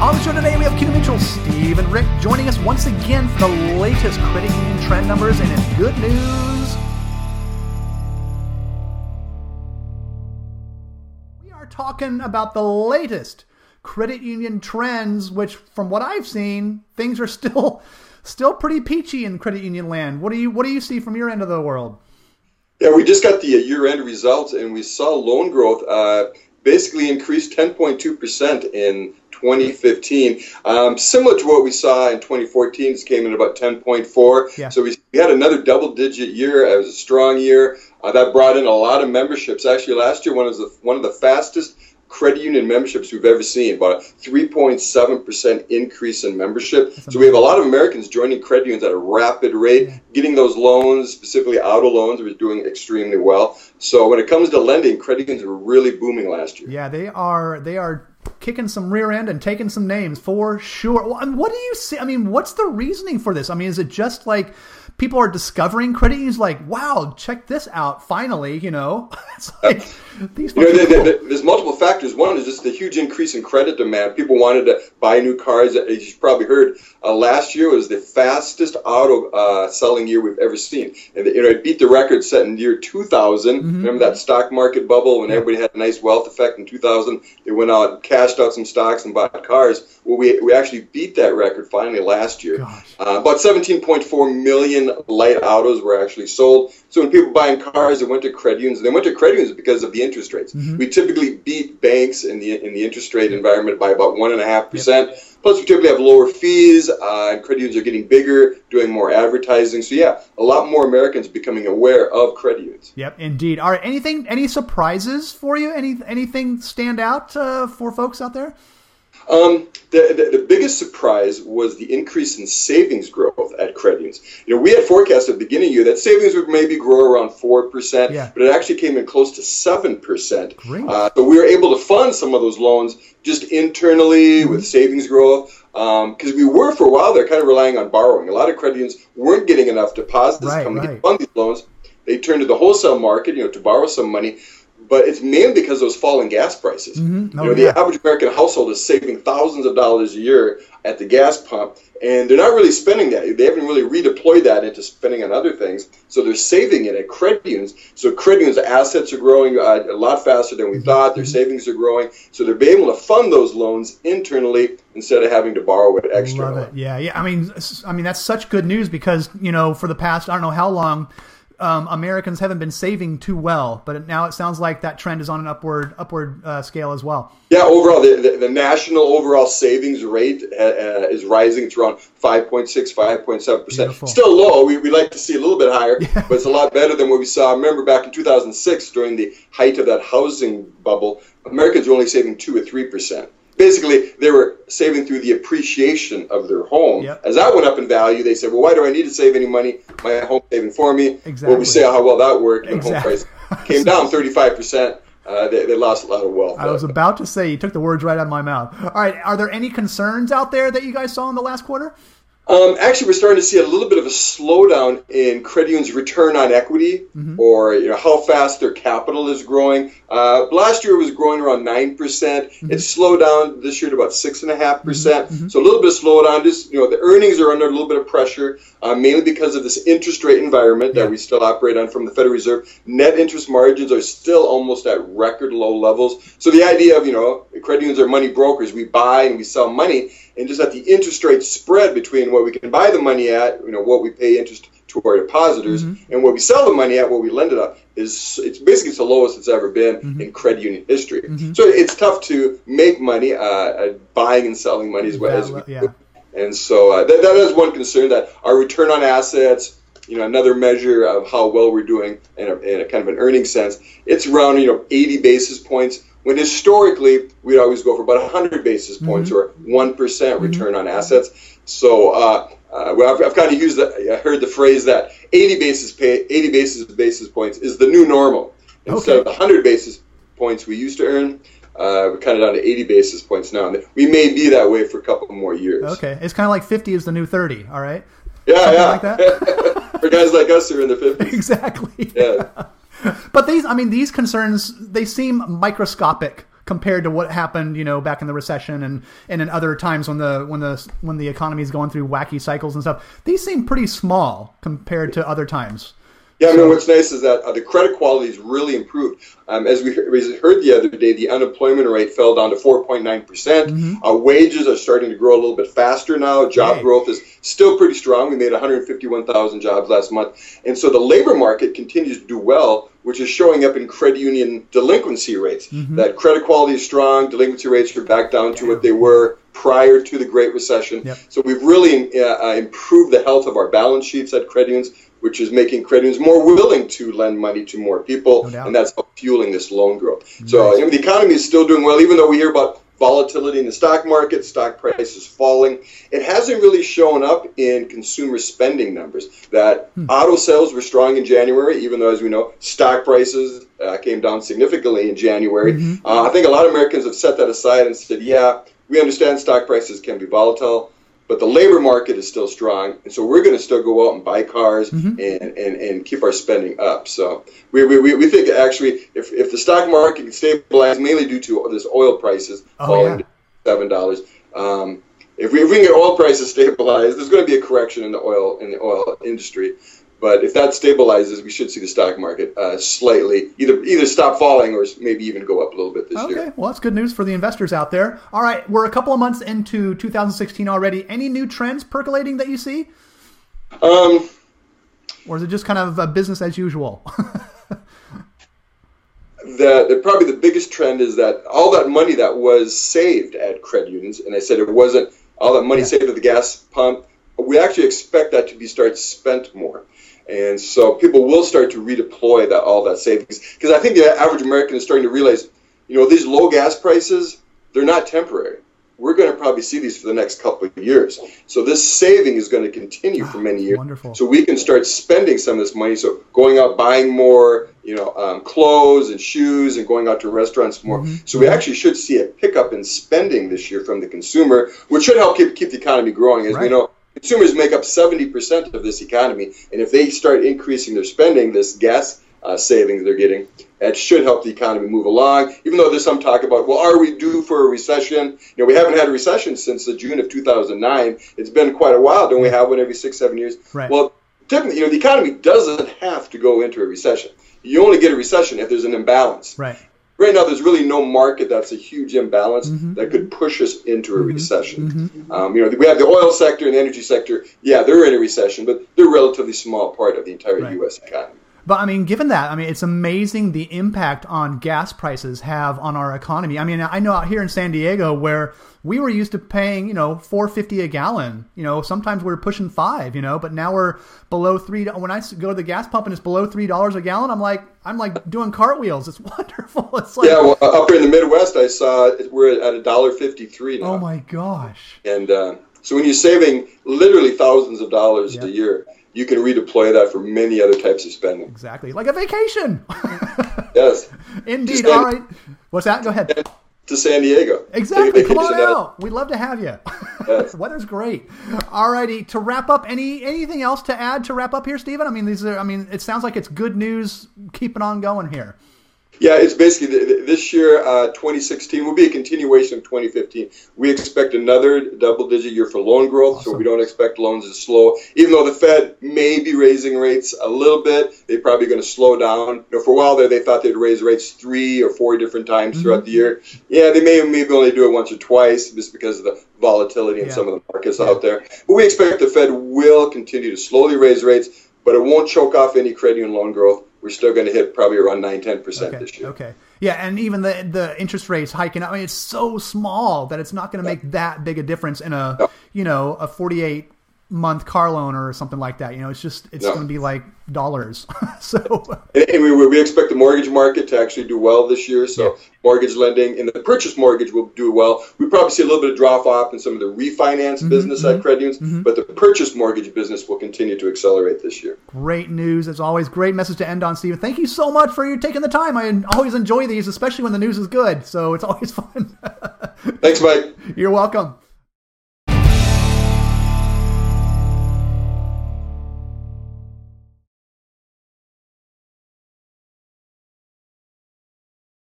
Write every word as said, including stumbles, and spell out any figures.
On the show today, we have Keita Mitchell, Steve, and Rick joining us once again for the latest credit union trend numbers, and it's good news. We are talking about the latest credit union trends, which, from what I've seen, things are still still pretty peachy in credit union land. What do you what do you see from your end of the world? Yeah, we just got the year-end results, and we saw loan growth uh, basically increase ten point two percent in twenty fifteen. Um, similar to what we saw in twenty fourteen, it came in about ten point four. Yeah. So we, we had another double-digit year. It was a strong year. Uh, that brought in a lot of memberships. Actually, last year, one of the, one of the fastest credit union memberships we've ever seen, about a three point seven percent increase in membership. So we have a lot of Americans joining credit unions at a rapid rate, yeah. getting those loans, specifically auto loans, we're doing extremely well. So when it comes to lending, credit unions were really booming last year. Yeah, they are. They are kicking some rear end and taking some names for sure. Well, what do you see? I mean, what's the reasoning for this? I mean, is it just like people are discovering credit unions like, wow, check this out, finally, you know? It's like, these you know, the, the, the, there's multiple factors. One is just the huge increase in credit demand. People wanted to buy new cars. As you've probably heard, uh, last year was the fastest auto uh, selling year we've ever seen. And you know, it beat the record set in year two thousand. Mm-hmm. Remember that stock market bubble when yeah. everybody had a nice wealth effect in two thousand? They went out and cashed out some stocks and bought cars. Well, we, we actually beat that record finally last year. Uh, about seventeen point four million light autos were actually sold. So when people buying cars, they went to credit unions. They went to credit unions because of the interest rates. Mm-hmm. We typically beat banks in the in the interest rate environment by about one and a half percent. Plus, we typically have lower fees, uh, and credit unions are getting bigger, doing more advertising. So yeah, a lot more Americans becoming aware of credit unions. Yep, indeed. All right, anything, any surprises for you? Any anything stand out uh, for folks out there? Um, the, the, the biggest surprise was the increase in savings growth at credit unions. You know, we had forecast at the beginning of the year that savings would maybe grow around four percent, yeah. but it actually came in close to seven percent. Great. Uh, so we were able to fund some of those loans just internally mm-hmm. with savings growth. Because um, we were, for a while there, kind of relying on borrowing. A lot of credit unions weren't getting enough deposits right, coming right. to fund these loans. They turned to the wholesale market, you know, to borrow some money. But it's mainly because of those falling gas prices. Mm-hmm. Oh, you know, yeah. the average American household is saving thousands of dollars a year at the gas pump, and they're not really spending that. They haven't really redeployed that into spending on other things, so they're saving it at credit unions. So credit unions' assets are growing uh, a lot faster than we mm-hmm. thought. Their savings are growing, so they're being able to fund those loans internally instead of having to borrow it externally. Love it. Yeah, yeah. I mean, I mean that's such good news because you know, for the past I don't know how long. Um, Americans haven't been saving too well, but now it sounds like that trend is on an upward upward uh, scale as well. Yeah, overall, the, the, the national overall savings rate uh, is rising. It's around five point six, five point seven percent. Still low. We, we'd like to see a little bit higher, yeah. but it's a lot better than what we saw. Remember back in two thousand six, during the height of that housing bubble, Americans were only saving two or three percent. Basically, they were saving through the appreciation of their home. Yep. As that went up in value, they said, well, why do I need to save any money? My home's saving for me. Exactly. Well, we say how well that worked when exactly. home price came down thirty-five percent. Uh, they, they lost a lot of wealth. I was about to say, you took the words right out of my mouth. All right, are there any concerns out there that you guys saw in the last quarter? Um, actually, we're starting to see a little bit of a slowdown in credit unions' return on equity, mm-hmm. or you know how fast their capital is growing. Uh, last year it was growing around nine percent. Mm-hmm. It's slowed down this year to about six and a half percent. So a little bit of slowdown. Just you know, the earnings are under a little bit of pressure, uh, mainly because of this interest rate environment yeah. that we still operate on from the Federal Reserve. Net interest margins are still almost at record low levels. So the idea of you know credit unions are money brokers. We buy and we sell money. And just at the interest rate spread between what we can buy the money at, you know, what we pay interest to our depositors, mm-hmm. and what we sell the money at, what we lend it at, is it's basically it's the lowest it's ever been mm-hmm. in credit union history. Mm-hmm. So it's tough to make money uh, at buying and selling money as well as we yeah. do. And so uh, that, that is one concern, that our return on assets, you know, another measure of how well we're doing in a, in a kind of an earning sense, it's around, you know, eighty basis points. When historically, we'd always go for about one hundred basis points mm-hmm. or one percent return mm-hmm. on assets. So uh, uh, well, I've, I've kind of used the, I heard the phrase that eighty basis pay, eighty basis basis points is the new normal. Instead okay. of the one hundred basis points we used to earn, uh, we're kind of down to eighty basis points now. And we may be that way for a couple more years. Okay. It's kind of like fifty is the new thirty, all right? Yeah, Something yeah. like that? For guys like us who are in the fifties. Exactly. Yeah. But these, I mean, these concerns, they seem microscopic compared to what happened, you know, back in the recession and, and in other times when the when the when the economy is going through wacky cycles and stuff. These seem pretty small compared to other times. Yeah, I mean, what's nice is that uh, the credit quality has really improved. Um, as we heard, we heard the other day, the unemployment rate fell down to four point nine percent. Mm-hmm. Uh, wages are starting to grow a little bit faster now. Job hey. growth is still pretty strong. We made one hundred fifty-one thousand jobs last month. And so the labor market continues to do well, which is showing up in credit union delinquency rates. Mm-hmm. That credit quality is strong. Delinquency rates are back down to what they were prior to the Great Recession. Yep. So we've really uh, improved the health of our balance sheets at credit unions, which is making credit unions more willing to lend money to more people, no and that's fueling this loan growth. Nice. So you know, the economy is still doing well, even though we hear about volatility in the stock market, stock prices falling. It hasn't really shown up in consumer spending numbers. That hmm. auto sales were strong in January, even though, as we know, stock prices uh, came down significantly in January. Mm-hmm. Uh, I think a lot of Americans have set that aside and said, yeah, we understand stock prices can be volatile, but the labor market is still strong, and so we're going to still go out and buy cars mm-hmm. and, and, and keep our spending up. So we we, we think actually if, if the stock market can stabilize, mainly due to this oil prices oh, falling yeah. to seven dollars, um, if we if we can get oil prices stabilized, there's going to be a correction in the oil in the oil industry. But if that stabilizes, we should see the stock market uh, slightly either either stop falling or maybe even go up a little bit this okay. year. Okay, well, that's good news for the investors out there. All right, we're a couple of months into two thousand sixteen already. Any new trends percolating that you see? Um, or is it just kind of uh, business as usual? the, the probably the biggest trend is that all that money that was saved at credit unions, and I said it wasn't all that money yeah. saved at the gas pump. We actually expect that to be start spent more. And so people will start to redeploy that all that savings. Because I think the average American is starting to realize, you know, these low gas prices, they're not temporary. We're going to probably see these for the next couple of years. So this saving is going to continue for many years. Wonderful. So we can start spending some of this money. So going out buying more, you know, um, clothes and shoes and going out to restaurants more. Mm-hmm. So we actually should see a pickup in spending this year from the consumer, which should help keep, keep the economy growing. As right. we know, consumers make up seventy percent of this economy, and if they start increasing their spending, this gas uh, savings they're getting, that should help the economy move along, even though there's some talk about, well, are we due for a recession? You know, we haven't had a recession since the June of two thousand nine. It's been quite a while. Don't we have one every six, seven years? Right. Well, typically, you know, the economy doesn't have to go into a recession. You only get a recession if there's an imbalance. Right. Right now, there's really no market that's a huge imbalance mm-hmm. that could push us into a mm-hmm. recession. Mm-hmm. Um, you know, we have the oil sector and the energy sector. Yeah, they're in a recession, but they're a relatively small part of the entire right. U S economy. But, I mean, given that, I mean, it's amazing the impact on gas prices have on our economy. I mean, I know out here in San Diego where we were used to paying, you know, four fifty a gallon. You know, sometimes we we're pushing five, you know, but now we're below three. When I go to the gas pump and it's below three dollars a gallon, I'm like, I'm like doing cartwheels. It's wonderful. It's like, yeah, well, up here in the Midwest, I saw we're at a dollar fifty-three now. Oh, my gosh. And uh, so when you're saving literally thousands of dollars yep. a year, you can redeploy that for many other types of spending. Exactly. Like a vacation. Yes. Indeed. All right. What's that? Go ahead. To San Diego. Exactly. Come on out. We'd love to have you. Yes. Weather's great. All righty. To wrap up, any anything else to add to wrap up here, Stephen? I mean, these are. I mean, it sounds like it's good news. Keeping on going here. Yeah, it's basically this year, uh, twenty sixteen, will be a continuation of twenty fifteen. We expect another double-digit year for loan growth, awesome. So we don't expect loans to slow. Even though the Fed may be raising rates a little bit, they're probably going to slow down. You know, for a while there, they thought they'd raise rates three or four different times mm-hmm. throughout the year. Yeah, they may maybe only do it once or twice just because of the volatility in yeah. some of the markets yeah. out there. But we expect the Fed will continue to slowly raise rates, but it won't choke off any credit union loan growth. We're still going to hit probably around nine to ten percent okay, this year. Okay. Yeah, and even the the interest rates hiking, I mean, it's so small that it's not going to make that big a difference in a, no. you know, a forty-eight month car loan or something like that. You know, it's just, it's no. going to be like dollars. so, and, and we, we expect the mortgage market to actually do well this year. So yeah. mortgage lending and the purchase mortgage will do well. We probably see a little bit of drop off in some of the refinance mm-hmm, business mm-hmm, at credit unions, mm-hmm. but the purchase mortgage business will continue to accelerate this year. Great news. As always, great message to end on, Stephen. Thank you so much for you taking the time. I always enjoy these, especially when the news is good. So it's always fun. Thanks, Mike. You're welcome.